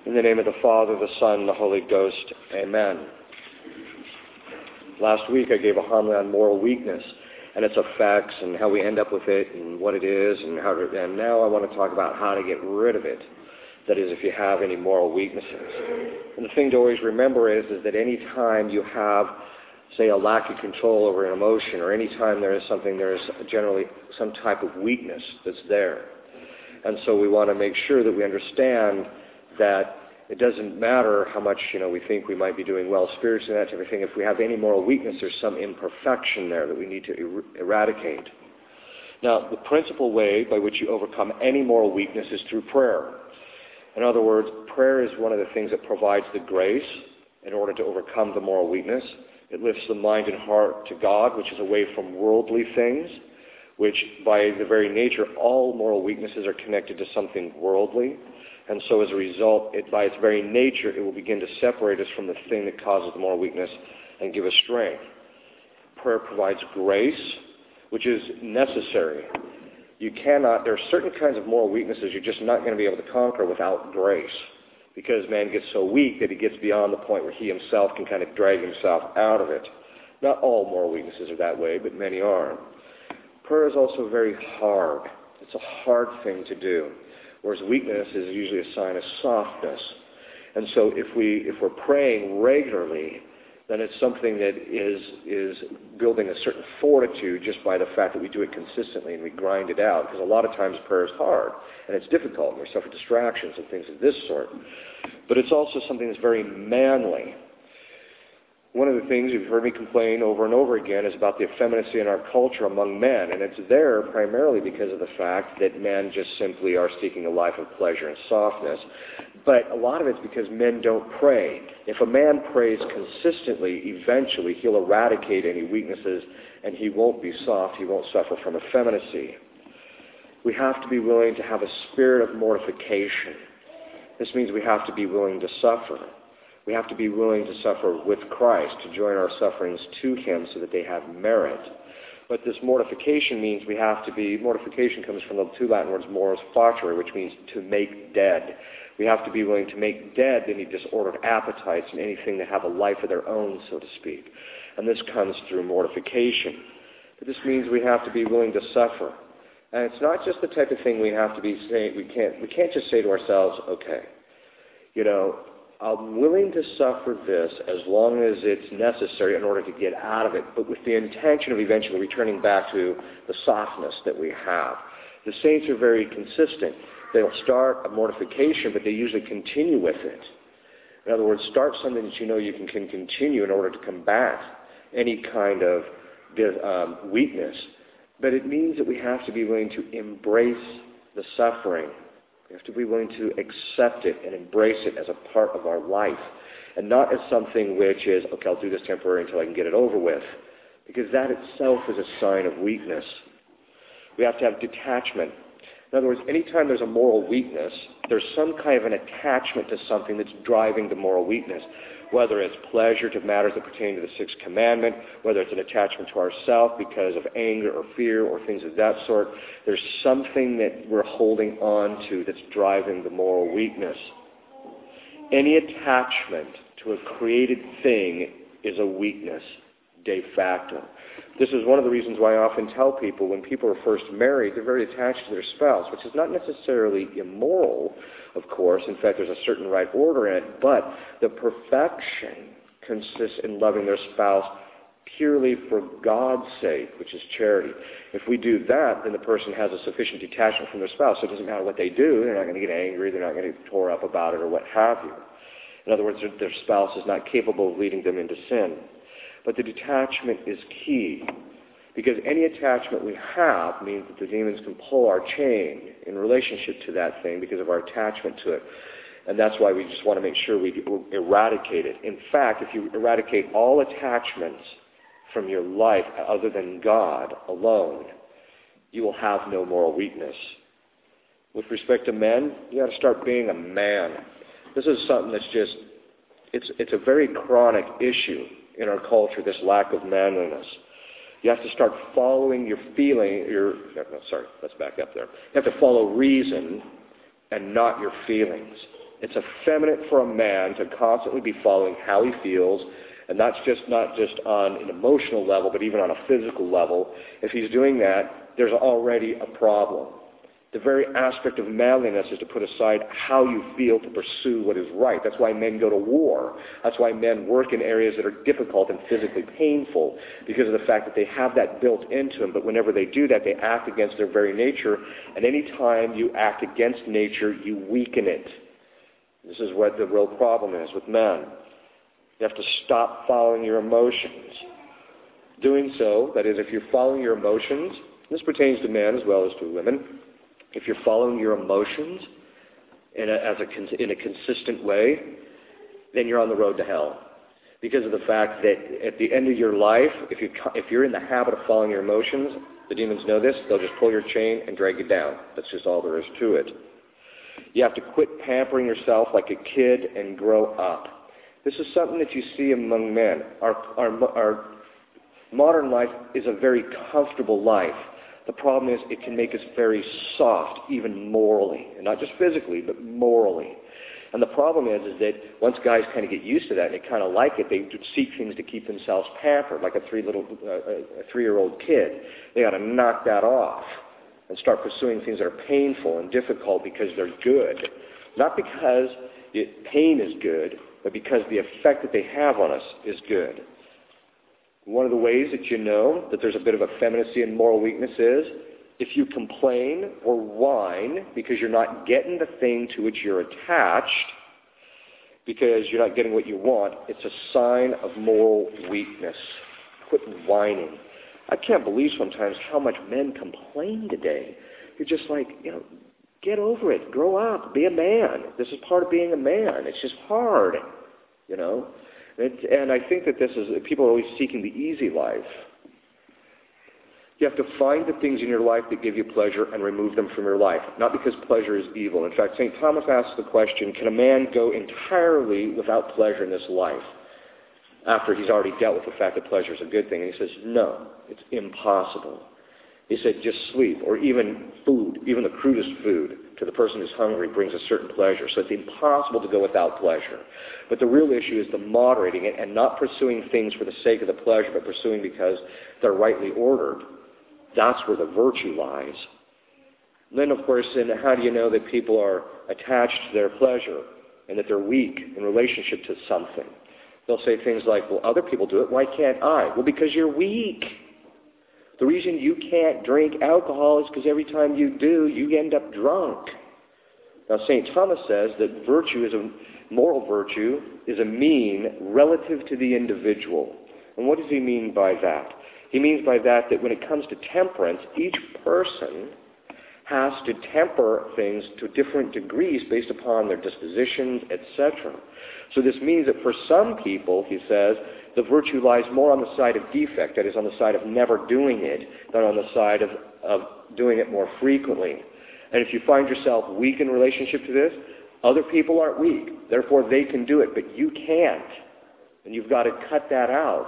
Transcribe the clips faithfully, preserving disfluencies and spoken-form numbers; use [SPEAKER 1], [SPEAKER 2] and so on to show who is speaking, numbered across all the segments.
[SPEAKER 1] In the name of the Father, the Son, and the Holy Ghost, amen. Last week I gave a homily on moral weakness and its effects and how we end up with it and what it is, and how to, and now I want to talk about how to get rid of it. That is, if you have any moral weaknesses. And the thing to always remember is, is that any time you have, say, a lack of control over an emotion, or any time there is something, there is generally some type of weakness that's there. And so we want to make sure that we understand that it doesn't matter how much, you know, we think we might be doing well spiritually and that type of thing. If we have any moral weakness, there's some imperfection there that we need to er- eradicate. Now, the principal way by which you overcome any moral weakness is through prayer. In other words, prayer is one of the things that provides the grace in order to overcome the moral weakness. It lifts the mind and heart to God, which is away from worldly things, which by the very nature, all moral weaknesses are connected to something worldly. And so as a result, it, by its very nature, it will begin to separate us from the thing that causes the moral weakness and give us strength. Prayer provides grace, which is necessary. You cannot, there are certain kinds of moral weaknesses you're just not going to be able to conquer without grace, because man gets so weak that he gets beyond the point where he himself can kind of drag himself out of it. Not all moral weaknesses are that way, but many are. Prayer is also very hard. It's a hard thing to do. Whereas weakness is usually a sign of softness. And so if, we, if we're praying regularly, then it's something that is, is building a certain fortitude just by the fact that we do it consistently and we grind it out. Because a lot of times prayer is hard and it's difficult and we suffer distractions and things of this sort. But it's also something that's very manly. One of the things you've heard me complain over and over again is about the effeminacy in our culture among men, and it's there primarily because of the fact that men just simply are seeking a life of pleasure and softness. But a lot of it's because men don't pray. If a man prays consistently, eventually he'll eradicate any weaknesses and he won't be soft, he won't suffer from effeminacy. We have to be willing to have a spirit of mortification. This means we have to be willing to suffer. We have to be willing to suffer with Christ, to join our sufferings to Him so that they have merit. But this mortification means we have to be, mortification comes from the two Latin words, mortis facere, which means to make dead. We have to be willing to make dead any disordered appetites and anything that have a life of their own, so to speak. And this comes through mortification. But this means we have to be willing to suffer. And it's not just the type of thing we have to be saying, we can't, we can't just say to ourselves, okay, you know, I'm willing to suffer this as long as it's necessary in order to get out of it, but with the intention of eventually returning back to the softness that we have. The saints are very consistent. They'll start a mortification, but they usually continue with it. In other words, start something that you know you can, can continue in order to combat any kind of um, weakness. But it means that we have to be willing to embrace the suffering. We have to be willing to accept it and embrace it as a part of our life, and not as something which is, okay, I'll do this temporarily until I can get it over with, because that itself is a sign of weakness. We have to have detachment. In other words, anytime there's a moral weakness, there's some kind of an attachment to something that's driving the moral weakness, whether it's pleasure to matters that pertain to the Sixth Commandment, whether it's an attachment to ourself because of anger or fear or things of that sort. There's something that we're holding on to that's driving the moral weakness. Any attachment to a created thing is a weakness, de facto. This is one of the reasons why I often tell people when people are first married, they're very attached to their spouse, which is not necessarily immoral, of course. In fact, there's a certain right order in it, but the perfection consists in loving their spouse purely for God's sake, which is charity. If we do that, then the person has a sufficient detachment from their spouse. So it doesn't matter what they do. They're not going to get angry. They're not going to get tore up about it or what have you. In other words, their spouse is not capable of leading them into sin. But the detachment is key, because any attachment we have means that the demons can pull our chain in relationship to that thing because of our attachment to it. And that's why we just want to make sure we eradicate it. In fact, if you eradicate all attachments from your life other than God alone, you will have no moral weakness. With respect to men, you got to start being a man. This is something that's just, it's it's a very chronic issue in our culture, this lack of manliness. You have to start following your feeling, your, no, sorry, let's back up there. You have to follow reason and not your feelings. It's effeminate for a man to constantly be following how he feels, and that's just not just on an emotional level, but even on a physical level. If he's doing that, there's already a problem. The very aspect of manliness is to put aside how you feel to pursue what is right. That's why men go to war. That's why men work in areas that are difficult and physically painful, because of the fact that they have that built into them. But whenever they do that, they act against their very nature. And any time you act against nature, you weaken it. This is what the real problem is with men. You have to stop following your emotions. Doing so, that is, if you're following your emotions, this pertains to men as well as to women, if you're following your emotions in a, as a, in a consistent way, then you're on the road to hell. Because of the fact that at the end of your life, if, you, if you're in the habit of following your emotions, the demons know this, they'll just pull your chain and drag you down. That's just all there is to it. You have to quit pampering yourself like a kid and grow up. This is something that you see among men. Our, our, our modern life is a very comfortable life. The problem is it can make us very soft, even morally. And not just physically, but morally. And the problem is, is that once guys kind of get used to that and they kind of like it, they seek things to keep themselves pampered, like a three little, uh, a three-year-old kid. They got to knock that off and start pursuing things that are painful and difficult because they're good. Not because it, pain is good, but because the effect that they have on us is good. One of the ways that you know that there's a bit of effeminacy and moral weakness is if you complain or whine because you're not getting the thing to which you're attached, because you're not getting what you want, it's a sign of moral weakness. Quit whining. I can't believe sometimes how much men complain today. You're just like, you know, get over it. Grow up. Be a man. This is part of being a man. It's just hard, you know. It, and I think that this is, people are always seeking the easy life. You have to find the things in your life that give you pleasure and remove them from your life. Not because pleasure is evil. In fact, Saint Thomas asks the question, can a man go entirely without pleasure in this life after he's already dealt with the fact that pleasure is a good thing? And he says, no, it's impossible. He said, just sleep, or even food, even the crudest food, to the person who's hungry brings a certain pleasure. So it's impossible to go without pleasure. But the real issue is the moderating it and not pursuing things for the sake of the pleasure, but pursuing because they're rightly ordered. That's where the virtue lies. And then, of course, in how do you know that people are attached to their pleasure and that they're weak in relationship to something? They'll say things like, well, other people do it, why can't I? Well, because you're weak. The reason you can't drink alcohol is because every time you do, you end up drunk. Now, Saint Thomas says that virtue is a moral virtue is a mean relative to the individual. And what does he mean by that? He means by that that when it comes to temperance, each person has to temper things to different degrees based upon their dispositions, et cetera. So this means that for some people, he says, the virtue lies more on the side of defect, that is, on the side of never doing it, than on the side of, of doing it more frequently. And if you find yourself weak in relationship to this, other people aren't weak. Therefore, they can do it, but you can't. And you've got to cut that out.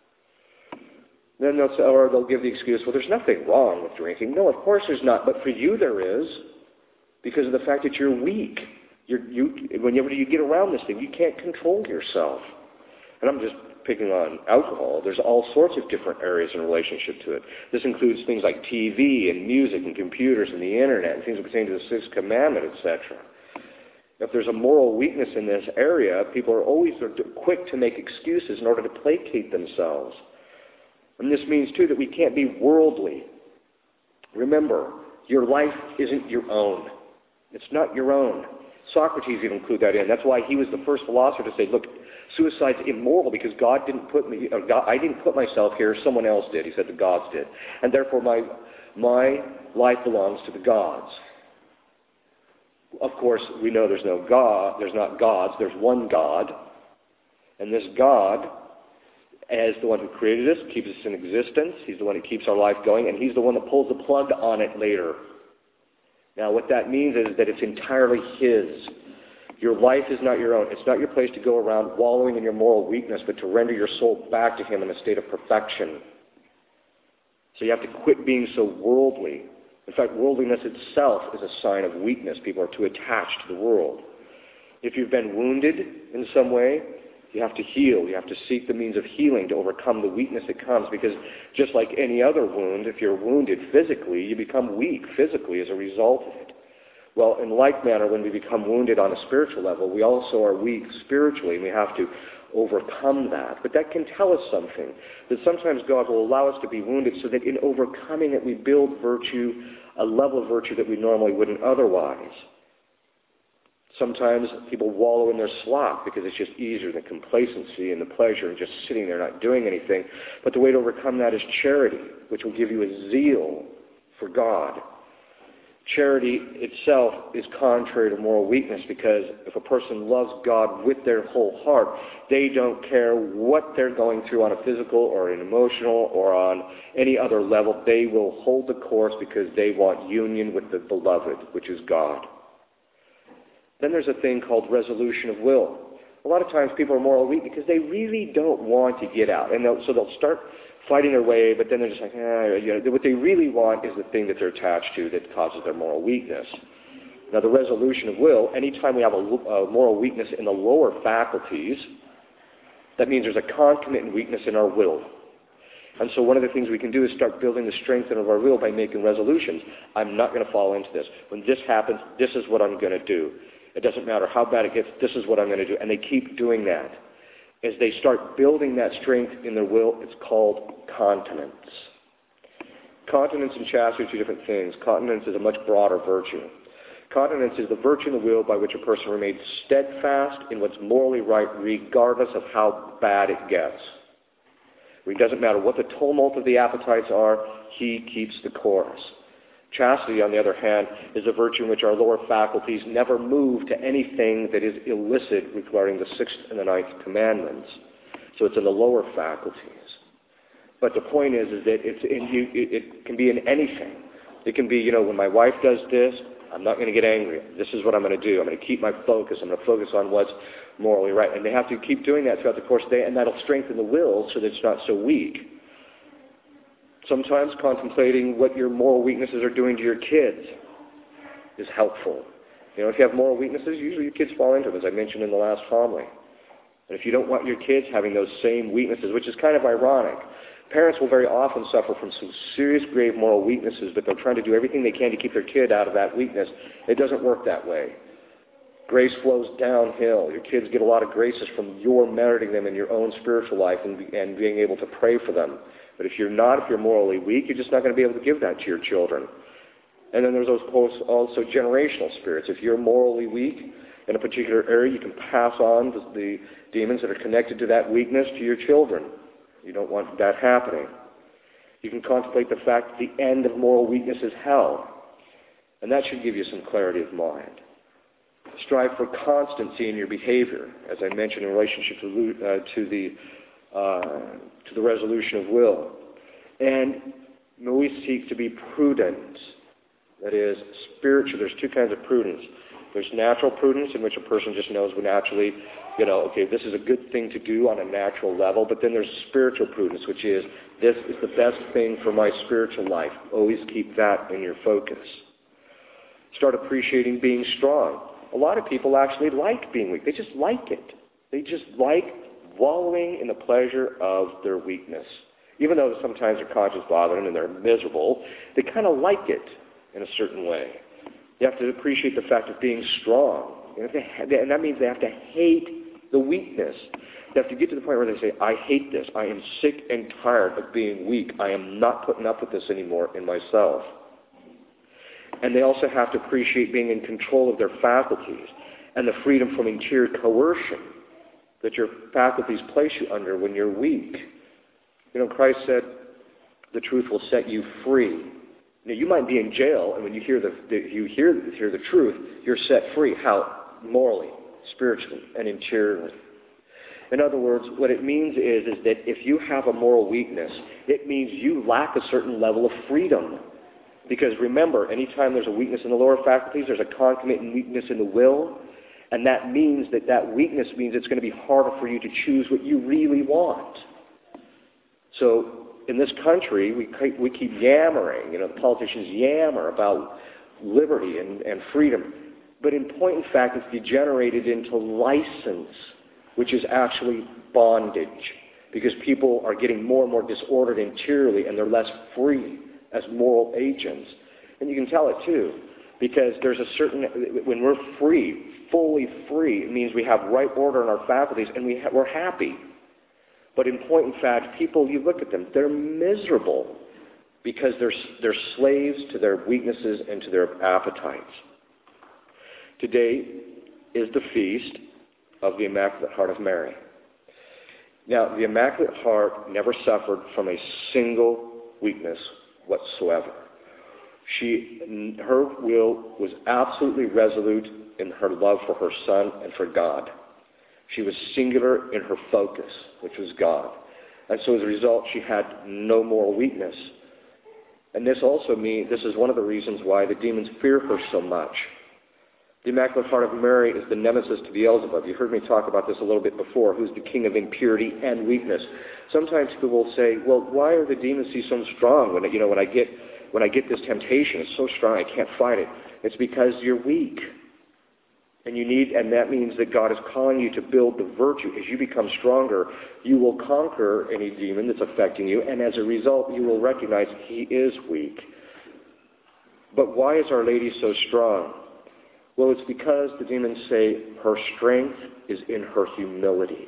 [SPEAKER 1] Then they'll say, or they'll give the excuse, well, there's nothing wrong with drinking. No, of course there's not, but for you there is, because of the fact that you're weak. You're, you, whenever you get around this thing, you can't control yourself. And I'm just picking on alcohol. There's all sorts of different areas in relationship to it. This includes things like T V and music and computers and the internet and things that pertain to the Sixth Commandment, et cetera. If there's a moral weakness in this area, people are always quick to make excuses in order to placate themselves. And this means, too, that we can't be worldly. Remember, your life isn't your own. It's not your own. Socrates even included that in. That's why he was the first philosopher to say, look, suicide's immoral because God didn't put me, or God, I didn't put myself here, someone else did. He said the gods did. And therefore my, my life belongs to the gods. Of course, we know there's no God, there's not gods, there's one God. And this God, as the one who created us, keeps us in existence. He's the one who keeps our life going, and he's the one that pulls the plug on it later. Now, what that means is that it's entirely his. Your life is not your own. It's not your place to go around wallowing in your moral weakness, but to render your soul back to him in a state of perfection. So you have to quit being so worldly. In fact, worldliness itself is a sign of weakness. People are too attached to the world. If you've been wounded in some way, you have to heal. You have to seek the means of healing to overcome the weakness that comes, because just like any other wound, if you're wounded physically, you become weak physically as a result of it. Well, in like manner, when we become wounded on a spiritual level, we also are weak spiritually, and we have to overcome that. But that can tell us something, that sometimes God will allow us to be wounded so that in overcoming it we build virtue, a level of virtue that we normally wouldn't otherwise. Sometimes people wallow in their sloth because it's just easier than complacency and the pleasure and just sitting there not doing anything. But the way to overcome that is charity, which will give you a zeal for God. Charity itself is contrary to moral weakness, because if a person loves God with their whole heart, they don't care what they're going through on a physical or an emotional or on any other level. They will hold the course because they want union with the beloved, which is God. Then there's a thing called resolution of will. A lot of times people are morally weak because they really don't want to get out. And they'll, so they'll start fighting their way, but then they're just like, eh, you know, what they really want is the thing that they're attached to that causes their moral weakness. Now, the resolution of will, anytime we have a, a moral weakness in the lower faculties, that means there's a concomitant weakness in our will. And so one of the things we can do is start building the strength of our will by making resolutions. I'm not going to fall into this. When this happens, this is what I'm going to do. It doesn't matter how bad it gets, this is what I'm going to do. And they keep doing that. As they start building that strength in their will, it's called continence. Continence and chastity are two different things. Continence is a much broader virtue. Continence is the virtue in the will by which a person remains steadfast in what's morally right regardless of how bad it gets. It doesn't matter what the tumult of the appetites are, he keeps the course. Chastity, on the other hand, is a virtue in which our lower faculties never move to anything that is illicit regarding the sixth and the ninth commandments. So it's in the lower faculties. But the point is, is that it's in you, it, it can be in anything. It can be, you know, when my wife does this, I'm not going to get angry. This is what I'm going to do. I'm going to keep my focus. I'm going to focus on what's morally right. And they have to keep doing that throughout the course of the day, and that'll strengthen the will so that it's not so weak. Sometimes contemplating what your moral weaknesses are doing to your kids is helpful. You know, if you have moral weaknesses, usually your kids fall into them, as I mentioned in the last homily. And if you don't want your kids having those same weaknesses, which is kind of ironic, parents will very often suffer from some serious, grave moral weaknesses, but they're trying to do everything they can to keep their kid out of that weakness. It doesn't work that way. Grace flows downhill. Your kids get a lot of graces from your meriting them in your own spiritual life and, and being able to pray for them. But if you're not, if you're morally weak, you're just not going to be able to give that to your children. And then there's those also generational spirits. If you're morally weak in a particular area, you can pass on the, the demons that are connected to that weakness to your children. You don't want that happening. You can contemplate the fact that the end of moral weakness is hell. And that should give you some clarity of mind. Strive for constancy in your behavior, as I mentioned in relationship to, uh, to the uh, to the resolution of will. And always seek to be prudent. That is, spiritual. There's two kinds of prudence. There's natural prudence, in which a person just knows when naturally, you know, okay, this is a good thing to do on a natural level. But then there's spiritual prudence, which is, this is the best thing for my spiritual life. Always keep that in your focus. Start appreciating being strong. A lot of people actually like being weak. They just like it. They just like wallowing in the pleasure of their weakness. Even though sometimes their conscience bothers them and they're miserable, they kind of like it in a certain way. You have to appreciate the fact of being strong. And, if they, and that means they have to hate the weakness. They have to get to the point where they say, I hate this. I am sick and tired of being weak. I am not putting up with this anymore in myself. And they also have to appreciate being in control of their faculties and the freedom from interior coercion that your faculties place you under when you're weak. You know, Christ said, the truth will set you free. Now, you might be in jail, and when you hear the, the you hear, hear the truth, you're set free. How? Morally, spiritually, and interiorly. In other words, what it means is, is that if you have a moral weakness, it means you lack a certain level of freedom. Because remember, anytime there's a weakness in the lower faculties, there's a concomitant weakness in the will, and that means that that weakness means it's going to be harder for you to choose what you really want. So in this country, we keep, we keep yammering, you know, the politicians yammer about liberty and, and freedom. But in point in fact, it's degenerated into license, which is actually bondage, because people are getting more and more disordered interiorly, and they're less free as moral agents. And you can tell it too, because there's a certain, when we're free, fully free, it means we have right order in our faculties, and we ha- we're happy. But in point in fact, people, you look at them, they're miserable because they're, they're slaves to their weaknesses and to their appetites. Today is the feast of the Immaculate Heart of Mary. Now, the Immaculate Heart never suffered from a single weakness whatsoever. She, her will was absolutely resolute in her love for her Son and for God. She was singular in her focus, which was God. And so as a result, she had no moral weakness. And this also means, this is one of the reasons why the demons fear her so much. The Immaculate Heart of Mary is the nemesis to Beelzebub. You heard me talk about this a little bit before, who's the king of impurity and weakness. Sometimes people will say, well, why are the demons so strong? When, you know, when I get when I get this temptation, it's so strong I can't fight it. It's because you're weak. And you need, and that means that God is calling you to build the virtue. As you become stronger, you will conquer any demon that's affecting you, and as a result, you will recognize he is weak. But why is Our Lady so strong? Well, it's because the demons say her strength is in her humility.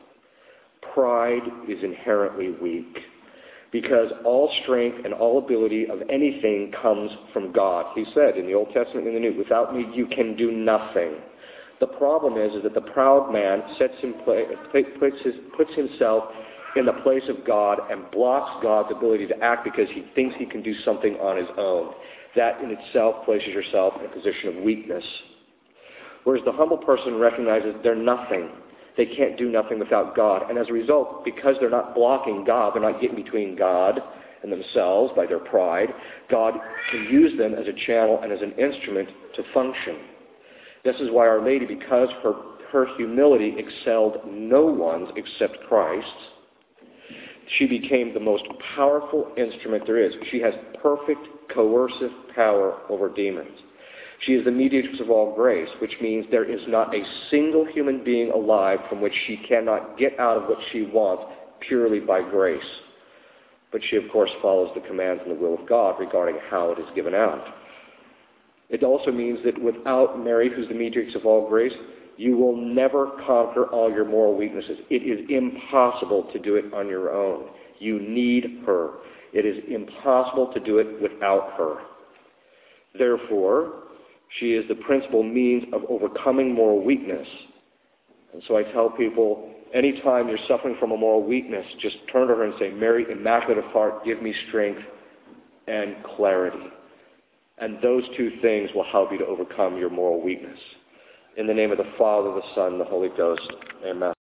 [SPEAKER 1] Pride is inherently weak, because all strength and all ability of anything comes from God. He said in the Old Testament and the New, without me you can do nothing. The problem is, is that the proud man sets in play, puts, his, puts himself in the place of God and blocks God's ability to act because he thinks he can do something on his own. That in itself places yourself in a position of weakness. Whereas the humble person recognizes they're nothing. They can't do nothing without God. And as a result, because they're not blocking God, they're not getting between God and themselves by their pride, God can use them as a channel and as an instrument to function. This is why Our Lady, because her, her humility excelled no one's except Christ's, she became the most powerful instrument there is. She has perfect coercive power over demons. She is the mediatrix of all grace, which means there is not a single human being alive from which she cannot get out of what she wants purely by grace. But she, of course, follows the commands and the will of God regarding how it is given out. It also means that without Mary, who's the mediatrix of all grace, you will never conquer all your moral weaknesses. It is impossible to do it on your own. You need her. It is impossible to do it without her. Therefore, she is the principal means of overcoming moral weakness. And so I tell people, anytime you're suffering from a moral weakness, just turn to her and say, Mary, Immaculate of Heart, give me strength and clarity. And those two things will help you to overcome your moral weakness. In the name of the Father, the Son, and the Holy Ghost, amen.